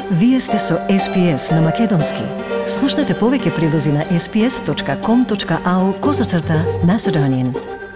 Вие сте со SPS на Македонски. Слушнете повеќе прилози на sps.com.au/Macedonian.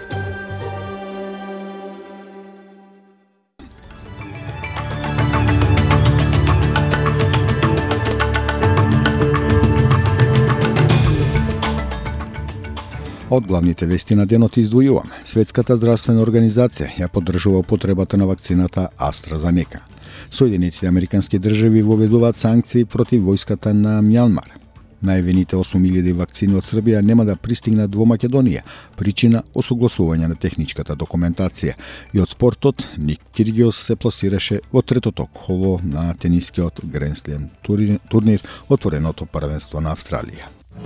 Од главните вести на денот издвојуваме. Светската здравствена организација ја поддржува употребата на вакцината AstraZeneca. Соединетите американски држави воведуваат санкции против војската на Мјанмар. Најавените 8.000 вакцини од Србија нема да пристигнат во Македонија, причина осогласување на техничката документација. И од спортот, Ник Киргиос се пласираше во третото коло на тенискиот Гранд Слем турнир, отвореното првенство на Австралија.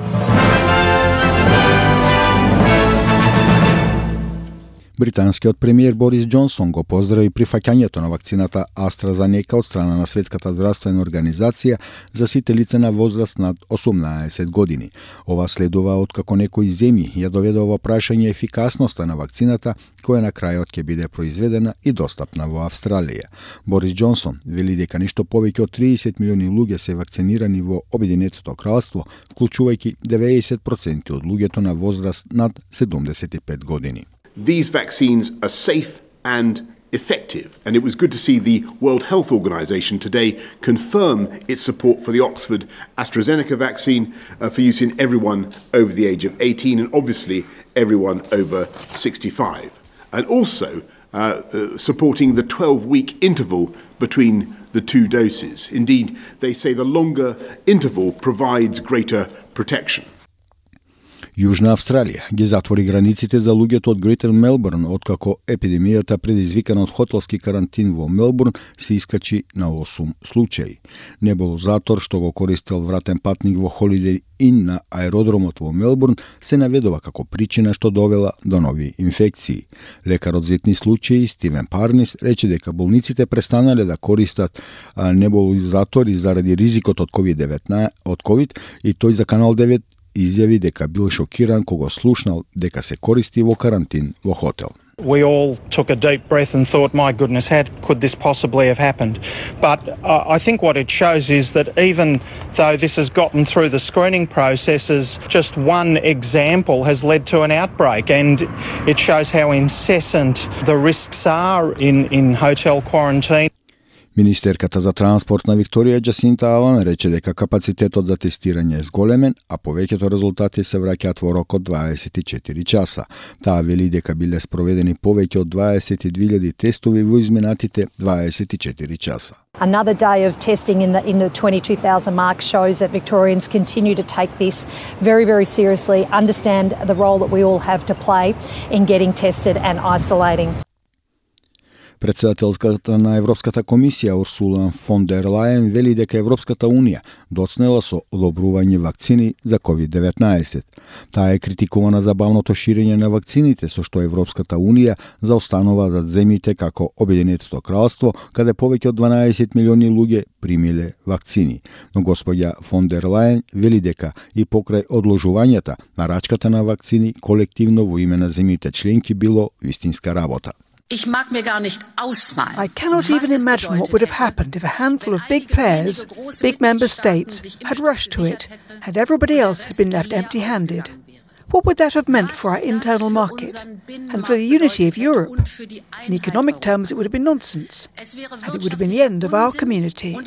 Британскиот премиер Борис Џонсон го поздрави прифаќањето на вакцината AstraZeneca од страна на Светската здравствена организација за сите лица на возраст над 18 години. Ова следува откако некои земји ја доведува во прашање ефикасноста на вакцината, која на крајот ќе биде произведена и достапна во Австралија. Борис Џонсон вели дека ништо повеќе од 30 милиони луѓе се вакцинирани во Обединетото кралство, вклучувајќи 90% од луѓето на возраст над 75 години. These vaccines are safe and effective, and it was good to see the World Health Organization today confirm its support for the Oxford AstraZeneca vaccine for use in everyone over the age of 18 and obviously everyone over 65. And also supporting the 12-week interval between the two doses. Indeed, they say the longer interval provides greater protection. Јужна Австралија ги затвори границите за луѓето од Грейтер Мелбурн, откако епидемијата предизвикана од хотелски карантин во Мелбурн се искачи на 8 случаи. Небулозатор што го користел вратен патник во Holiday Inn на аеродромот во Мелбурн се наведува како причина што довела до нови инфекции. Лекарот за етни случаи Стивен Парнис рече дека болниците престанале да користат небулозатори заради ризикот од COVID и тој за Канал 9 изјави дека бил шокиран кога слушнал дека се користи во карантин во хотел. We all took a deep breath and thought, my goodness, how could this possibly have happened? But I think what it shows is that even though this has gotten through the screening processes, just one example has led to an outbreak, and it shows how incessant the risks are in hotel quarantine. Министерката за транспорт на Викторија Джасинта Алан рече дека капацитетот за тестирање е зголемен, а повеќето резултати се враќаат во рок од 24 часа. Таа вели дека биле спроведени повеќе од 22.000 тестови во изминатите 24 часа. Another day of testing in the 22,000 mark shows that Victorians continue to take this very, very seriously, understand the role that we all have to play in getting tested and isolating. Председателската на Европската комисија Урсула фон дер Лајен вели дека Европската унија доцнела со одобрување вакцини за COVID-19. Таа е критикувана за бавното ширење на вакцините, со што Европската унија заостанува зад земјите како Обединетото кралство, каде повеќе од 12 милиони луѓе примиле вакцини. Но господја фон дер Лајен вели дека и покрај одложувањата, нарачката на вакцини колективно во име на земјите членки било вистинска работа. I cannot even imagine what would have happened if a handful of big players, big member states, had rushed to it, and everybody else had been left empty-handed. What would that have meant for our internal market and for the unity of Europe? In economic terms, it would have been nonsense, and it would have been the end of our community.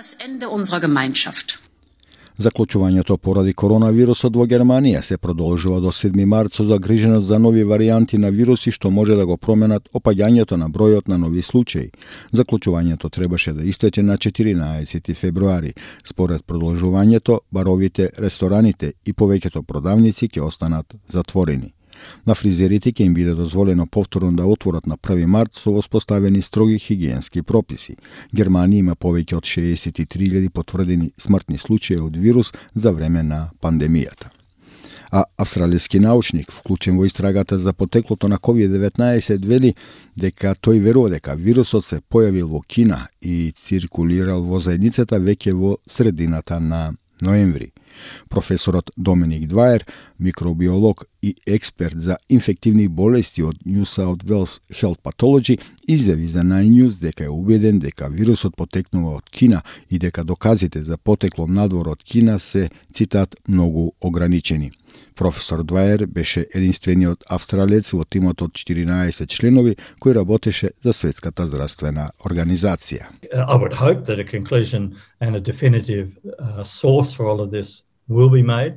Заклучувањето поради коронавирусот во Германија се продолжува до 7 март со загриженост за нови варијанти на вируси што може да го променат опаѓањето на бројот на нови случаи. Заклучувањето требаше да истече на 14 февруари. Според продолжувањето, баровите, рестораните и повеќето продавници ќе останат затворени. На фризерите ќе им биде дозволено повторно да отворат на 1 март со воспоставени строги хигиенски прописи. Германија има повеќе од 63.000 потврдени смртни случаи од вирус за време на пандемијата. А австралијски научник, вклучен во истрагата за потеклото на COVID-19, вели дека тој верува дека вирусот се појавил во Кина и циркулирал во заедницата веќе во средината на ноември. Професорот Доминик Дваер, микробиолог и експерт за инфективни болести од New South Wales Health Pathology, изјави за Nine News дека е убеден дека вирусот потекнува од Кина и дека доказите за потекло надвор од Кина се, цитат, многу ограничени. Професор Двајер беше единствениот австралиец во тимот од 14 членови кој работеше за Светската здравствена организација. I would hope that a conclusion and a definitive source for all of this will be made.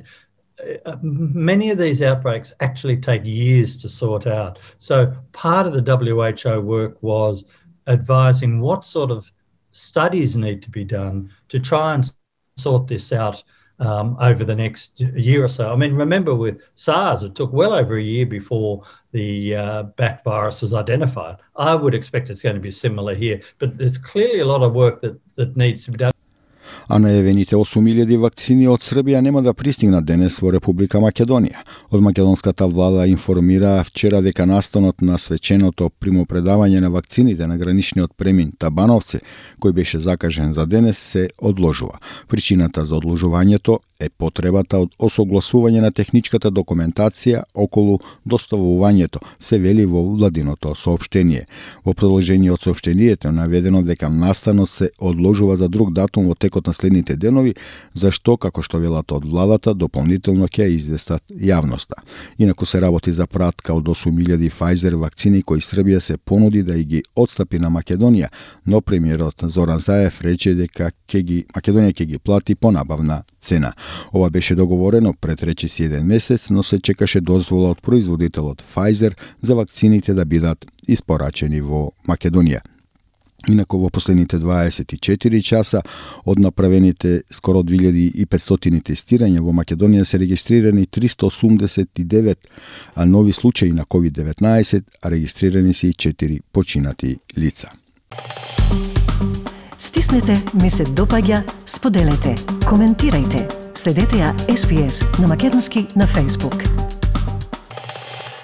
Many of these outbreaks actually take years to sort out. So part of the WHO work was advising what sort of studies need to be done to try and sort this out over the next year or so. I mean, remember with SARS, it took well over a year before the bat virus was identified. I would expect it's going to be similar here, but there's clearly a lot of work that needs to be done. А најавените 8.000 вакцини од Србија нема да пристигнат денес во Република Македонија. Од македонската влада информира вчера дека настанот на свеченото примопредавање на вакцините на граничниот премин Табановце, кој беше закажен за денес, се одложува. Причината за одложувањето е потребата од осогласување на техничката документација околу доставувањето, се вели во владиното соопштение. Во продолжение од соопштението наведено дека настанот се одложува за друг датум во текот на следните денови, зашто, како што велат од владата, дополнително ќе известат јавноста. Инаку се работи за пратка од 8.000 Pfizer вакцини кои Србија се понуди да ги отстапи на Македонија, но премиерот Зоран Заев рече дека Македонија ќе ги плати по набавна цена. Ова беше договорено пред речиси еден месец, но се чекаше дозвола од производителот Pfizer за вакцините да бидат испорачени во Македонија. Инаку во последните 24 часа од направените скоро 2500 тестирања во Македонија се регистрирани 389 нови случаи на COVID-19, а регистрирани се и 4 починати лица. Стиснете, ми се допаѓа, споделете, коментирајте. Следете ја SPS на македонски на Facebook.